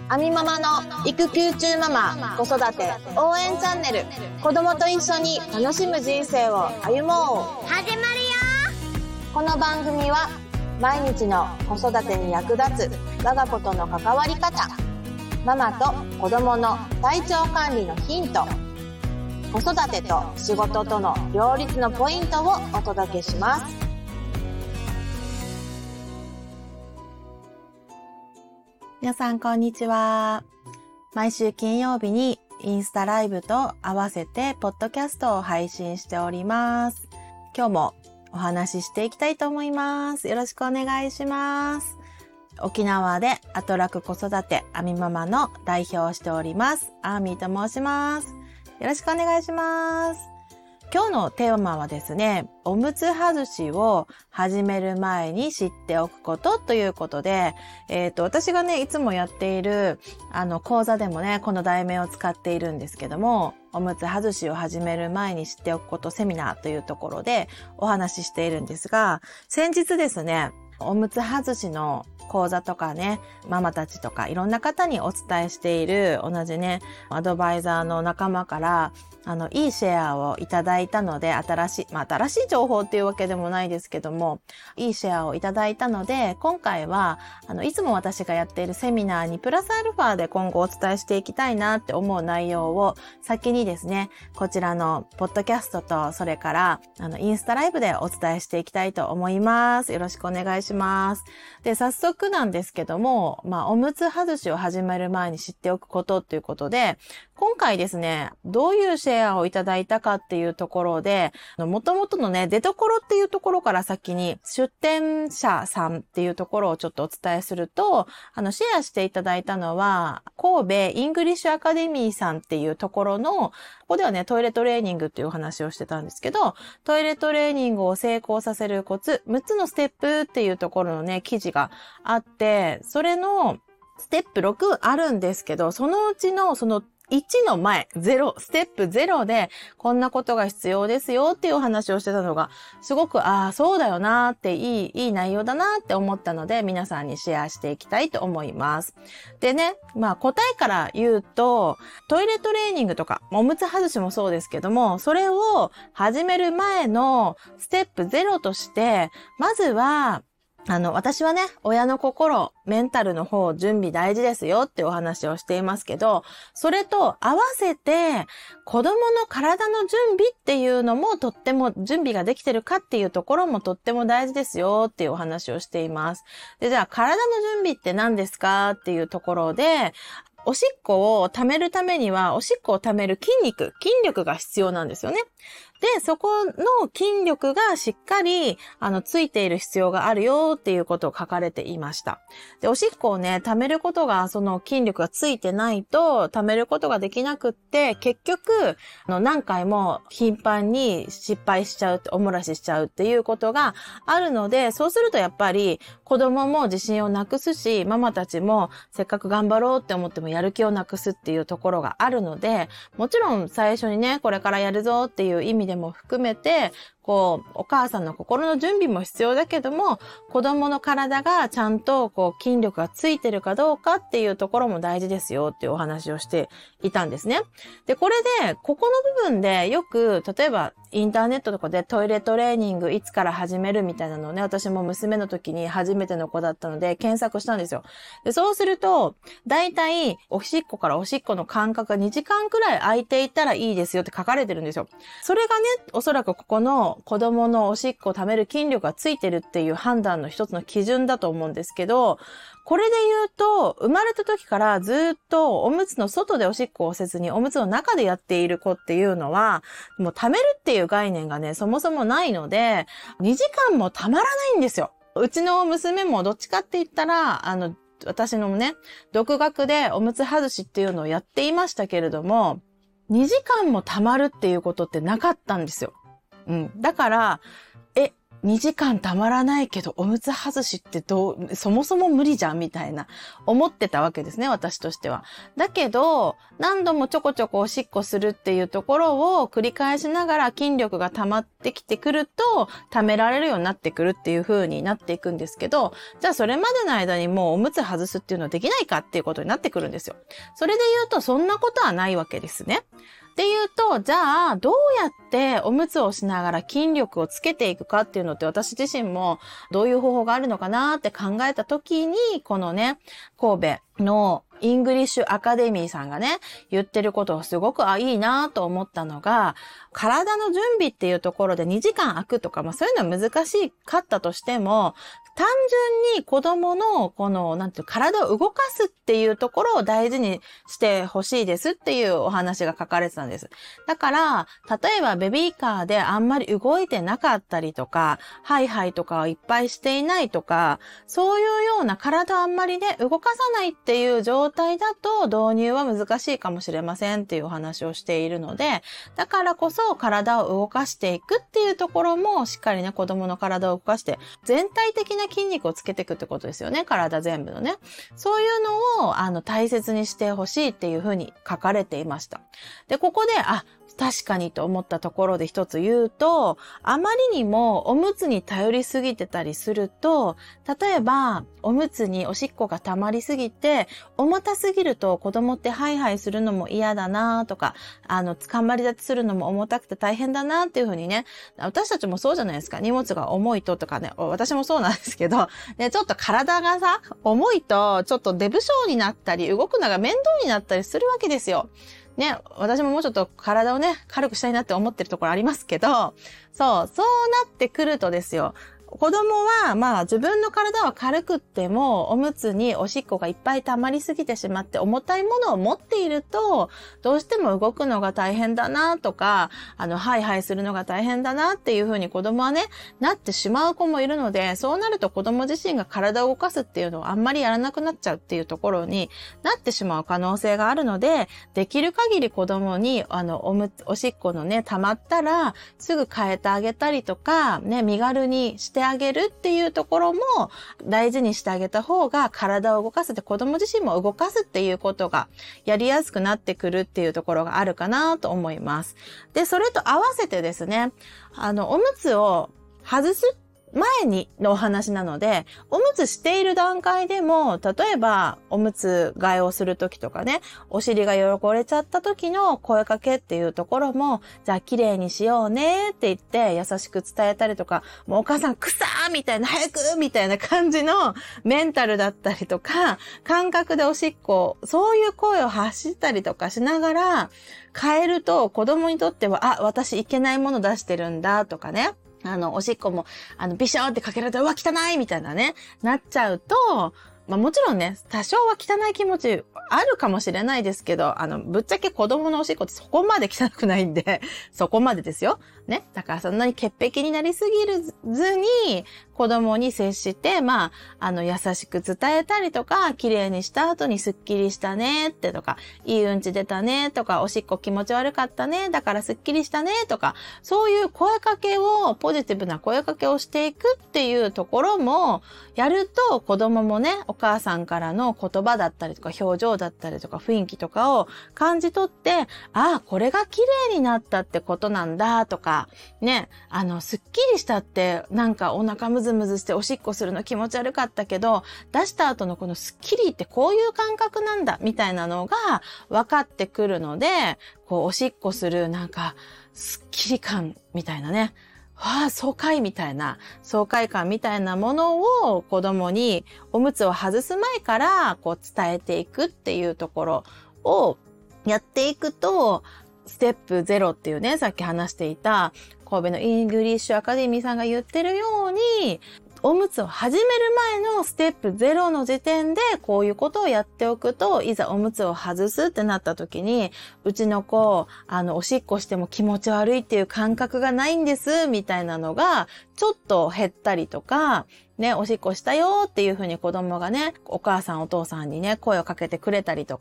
アミママの育休中ママ子育て応援チャンネル。子供と一緒に楽しむ人生を歩もう。 始まるよ。 この番組は毎日の子育てに役立つ我が子との関わり方、ママと子供の体調管理のヒント、子育てと仕事との両立のポイントをお届けします。 皆さんこんにちは。毎週金曜日にインスタライブと合わせてポッドキャストを配信しております。今日もお話ししていきたいと思います。よろしくお願いします。沖縄でアトラク子育てアミママの代表をしておりますアーミーと申します。よろしくお願いします。今日のテーマはですね、おむつ外しを始める前に知っておくことということで、私がね、いつもやっている講座でもね、この題名を使っているんですけども、おむつ外しを始める前に知っておくことセミナーというところでお話ししているんですが、先日ですね、おむつ外しの講座とかね、ママたちとかいろんな方にお伝えしている同じね、アドバイザーの仲間からいいシェアをいただいたので、新しい情報っていうわけでもないですけども、いいシェアをいただいたので、今回はいつも私がやっているセミナーにプラスアルファで今後お伝えしていきたいなって思う内容を先にですね、こちらのポッドキャストと、それからインスタライブでお伝えしていきたいと思います。よろしくお願いします。で、早速なんですけども、おむつ外しを始める前に知っておくことっていうことで、今回ですね、どういうシェアをいただいたかっていうところで、元々のね、出所っていうところから先に出店者さんっていうところをちょっとお伝えすると、シェアしていただいたのは、神戸イングリッシュアカデミーさんっていうところの、ここではね、トイレトレーニングっていうお話をしてたんですけど、トイレトレーニングを成功させるコツ、6つのステップっていうところのね、記事があって、それのステップ6あるんですけど、そのうちのその1の前、0、ステップ0で、こんなことが必要ですよっていうお話をしてたのが、すごく、そうだよなーっていい内容だなーって思ったので、皆さんにシェアしていきたいと思います。でね、答えから言うと、トイレトレーニングとか、おむつ外しもそうですけども、それを始める前のステップ0として、まずは、私はね、親の心、メンタルの方、準備大事ですよってお話をしていますけど、それと合わせて、子供の体の準備っていうのもとっても準備ができてるかっていうところもとっても大事ですよっていうお話をしています。で、じゃあ体の準備って何ですかっていうところで、おしっこを溜めるためには、おしっこを溜める筋力が必要なんですよね。で、そこの筋力がしっかり、ついている必要があるよっていうことを書かれていました。で、おしっこをね、溜めることが、その筋力がついてないと、溜めることができなくって、結局、何回も頻繁に失敗しちゃう、お漏らししちゃうっていうことがあるので、そうするとやっぱり、子供も自信をなくすし、ママたちもせっかく頑張ろうって思ってもやる気をなくすっていうところがあるので、もちろん最初にね、これからやるぞっていう意味でも含めて、お母さんの心の準備も必要だけども、子供の体がちゃんと筋力がついてるかどうかっていうところも大事ですよっていうお話をしていたんですね。で、これで、ここの部分でよく、例えばインターネットとかでトイレトレーニングいつから始めるみたいなのをね、私も娘の時に初めての子だったので検索したんですよ。で、そうすると、だいたいおしっこからおしっこの間隔が2時間くらい空いていたらいいですよって書かれてるんですよ。それがね、おそらくここの子供のおしっこを溜める筋力がついてるっていう判断の一つの基準だと思うんですけど、これで言うと、生まれた時からずっとおむつの外でおしっこをせずにおむつの中でやっている子っていうのは、もう溜めるっていう概念がね、そもそもないので、2時間も溜まらないんですよ。うちの娘もどっちかって言ったら、私のね、独学でおむつ外しっていうのをやっていましたけれども、2時間も溜まるっていうことってなかったんですよ。だから、 2時間たまらないけどおむつ外しってそもそも無理じゃんみたいな思ってたわけですね、私としては。だけど何度もちょこちょこおしっこするっていうところを繰り返しながら筋力が溜まってきてくると溜められるようになってくるっていう風になっていくんですけど、じゃあそれまでの間にもうおむつ外すっていうのはできないかっていうことになってくるんですよ。それで言うとそんなことはないわけですね。で言うと、じゃあどうやっておむつをしながら筋力をつけていくかっていうのって私自身もどういう方法があるのかなって考えた時に、このね、神戸のイングリッシュアカデミーさんがね、言ってることをすごくいいなと思ったのが、体の準備っていうところで2時間空くとか、そういうのは難しかったとしても、単純に子供のこの、体を動かすっていうところを大事にしてほしいですっていうお話が書かれてたんです。だから、例えばベビーカーであんまり動いてなかったりとか、ハイハイとかをいっぱいしていないとか、そういうような体をあんまりね、動かさないっていう状態だと導入は難しいかもしれませんっていうお話をしているので、だからこそ体を動かしていくっていうところもしっかりね、子供の体を動かして全体的な筋肉をつけていくってことですよね。体全部のね。そういうのを大切にしてほしいっていうふうに書かれていました。で、ここで確かにと思ったところで一つ言うと、あまりにもおむつに頼りすぎてたりすると、例えばおむつにおしっこが溜まりすぎて重たすぎると子供ってハイハイするのも嫌だなとか、捕まり立ちするのも重たくて大変だなっていうふうにね、私たちもそうじゃないですか。荷物が重いとかね、私もそうなんですけど、ね、ちょっと体がさ、重いとちょっとデブ症になったり動くのが面倒になったりするわけですよ。ね、私ももうちょっと体をね、軽くしたいなって思ってるところありますけど、そうなってくるとですよ。子供は自分の体は軽くってもおむつにおしっこがいっぱい溜まりすぎてしまって重たいものを持っているとどうしても動くのが大変だなとかハイハイするのが大変だなっていう風に子供はねなってしまう子もいるので、そうなると子供自身が体を動かすっていうのをあんまりやらなくなっちゃうっていうところになってしまう可能性があるので、できる限り子供におしっこのね溜まったらすぐ変えてあげたりとかね、身軽にしてあげるっていうところも大事にしてあげた方が体を動かせて子供自身も動かすっていうことがやりやすくなってくるっていうところがあるかなと思います。で、それと合わせてですね、おむつを外す前にのお話なので、おむつしている段階でも、例えばおむつ替えをするときとかね、お尻が汚れちゃった時の声かけっていうところも、じゃあ綺麗にしようねって言って優しく伝えたりとか、もうお母さんくさーみたいな、早くみたいな感じのメンタルだったりとか、感覚でおしっこ、そういう声を発したりとかしながら変えると、子供にとっては、私いけないもの出してるんだとかね、おしっこも、ビシャーってかけられて、うわ、汚いみたいなね、なっちゃうと、もちろんね、多少は汚い気持ちあるかもしれないですけど、ぶっちゃけ子供のおしっこってそこまで汚くないんで、そこまでですよ。ね。だからそんなに潔癖になりすぎずに、子供に接して、優しく伝えたりとか、綺麗にした後にスッキリしたねってとか、いいうんち出たねとか、おしっこ気持ち悪かったね、だからスッキリしたねとか、そういう声かけを、ポジティブな声かけをしていくっていうところも、やると子供もね、お母さんからの言葉だったりとか、表情だったりとか、雰囲気とかを感じ取って、これが綺麗になったってことなんだとか、ね、スッキリしたってなんかお腹ムズムズしておしっこするの気持ち悪かったけど、出した後のこのスッキリってこういう感覚なんだみたいなのが分かってくるので、おしっこするなんかスッキリ感みたいなね、爽快みたいな、爽快感みたいなものを子供におむつを外す前から伝えていくっていうところをやっていくと、ステップ0っていうね、さっき話していた神戸のイングリッシュアカデミーさんが言ってるように、おむつを始める前のステップ0の時点でこういうことをやっておくと、いざおむつを外すってなった時に、うちの子、おしっこしても気持ち悪いっていう感覚がないんです、みたいなのが、ちょっと減ったりとか、ね、おしっこしたよっていうふうに子供がね、お母さんお父さんにね、声をかけてくれたりとか、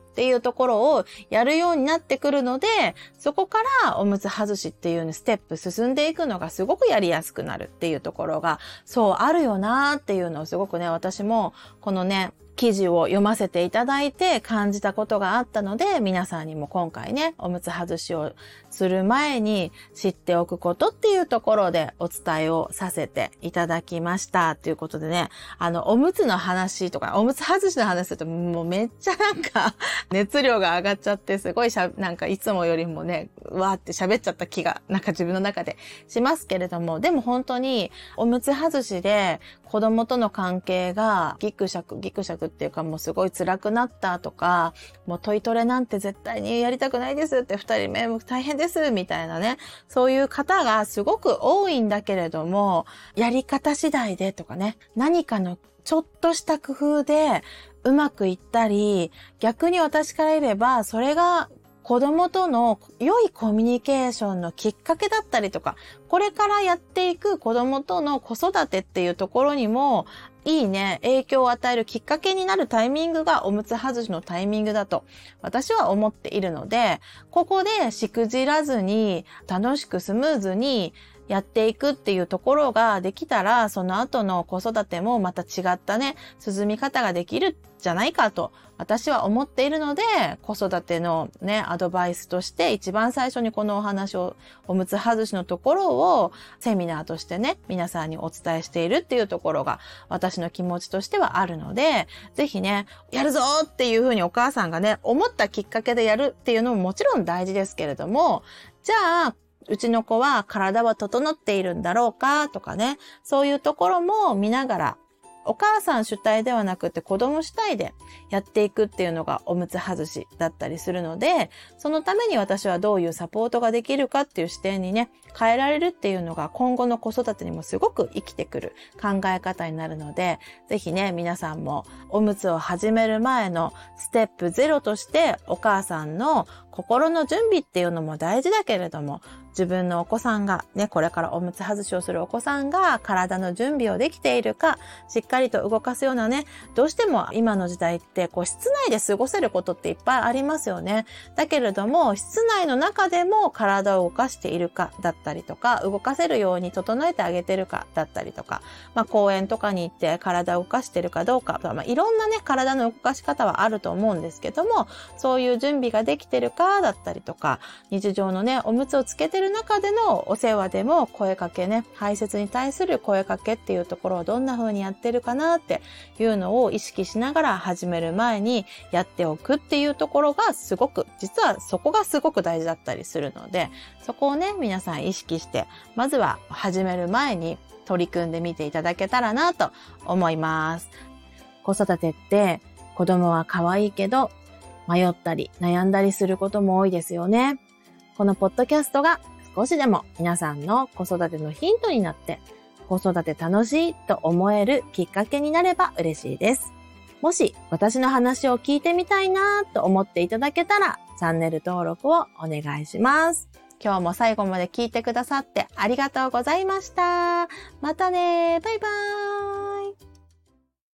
っていうところをやるようになってくるので、そこからおむつ外しっていうステップ進んでいくのがすごくやりやすくなるっていうところが、そうあるよなーっていうのをすごくね、私もこのね、記事を読ませていただいて感じたことがあったので、皆さんにも今回ね、おむつ外しをする前に知っておくことっていうところでお伝えをさせていただきましたということでね、おむつの話とか、おむつ外しの話するともうめっちゃなんか熱量が上がっちゃって、すごいなんかいつもよりもね、わーって喋っちゃった気がなんか自分の中でしますけれども、でも本当におむつ外しで子供との関係がギクシャクっていうか、もうすごい辛くなったとか、もうトイトレなんて絶対にやりたくないですって、2人目も大変ですみたいなね、そういう方がすごく多いんだけれども、やり方次第でとかね、何かのちょっとした工夫でうまくいったり、逆に私から言えばそれが子供との良いコミュニケーションのきっかけだったりとか、これからやっていく子供との子育てっていうところにもいいね、影響を与えるきっかけになるタイミングがおむつ外しのタイミングだと私は思っているので、ここでしくじらずに楽しくスムーズにやっていくっていうところができたら、その後の子育てもまた違ったね、進み方ができるんじゃないかと私は思っているので、子育てのね、アドバイスとして一番最初にこのお話を、おむつ外しのところをセミナーとしてね、皆さんにお伝えしているっていうところが私の気持ちとしてはあるので、ぜひね、やるぞっていうふうにお母さんがね、思ったきっかけでやるっていうのももちろん大事ですけれども、じゃあ、うちの子は体は整っているんだろうかとかね、そういうところも見ながら、お母さん主体ではなくて子供主体でやっていくっていうのがおむつ外しだったりするので、そのために私はどういうサポートができるかっていう視点にね、変えられるっていうのが今後の子育てにもすごく生きてくる考え方になるので、ぜひね、皆さんもおむつを始める前のステップ0としてお母さんの心の準備っていうのも大事だけれども、自分のお子さんがね、これからおむつ外しをするお子さんが体の準備をできているか、しっかりと動かすようなね、どうしても今の時代って室内で過ごせることっていっぱいありますよね。だけれども室内の中でも体を動かしているかだったりとか、動かせるように整えてあげてるかだったりとか、公園とかに行って体を動かしてるかどうか、いろんなね、体の動かし方はあると思うんですけども、そういう準備ができてるかだったりとか、日常のね、おむつをつけてる中でのお世話でも声かけね、排泄に対する声かけっていうところをどんな風にやってるかなっていうのを意識しながら始める前にやっておくっていうところがすごく、実はそこがすごく大事だったりするので、そこをね、皆さん意識してまずは始める前に取り組んでみていただけたらなと思います。子育てって子供は可愛いけど迷ったり悩んだりすることも多いですよね。このポッドキャストが少しでも皆さんの子育てのヒントになって子育て楽しいと思えるきっかけになれば嬉しいです。もし私の話を聞いてみたいなと思っていただけたらチャンネル登録をお願いします。今日も最後まで聞いてくださってありがとうございました。またね。バイバーイ。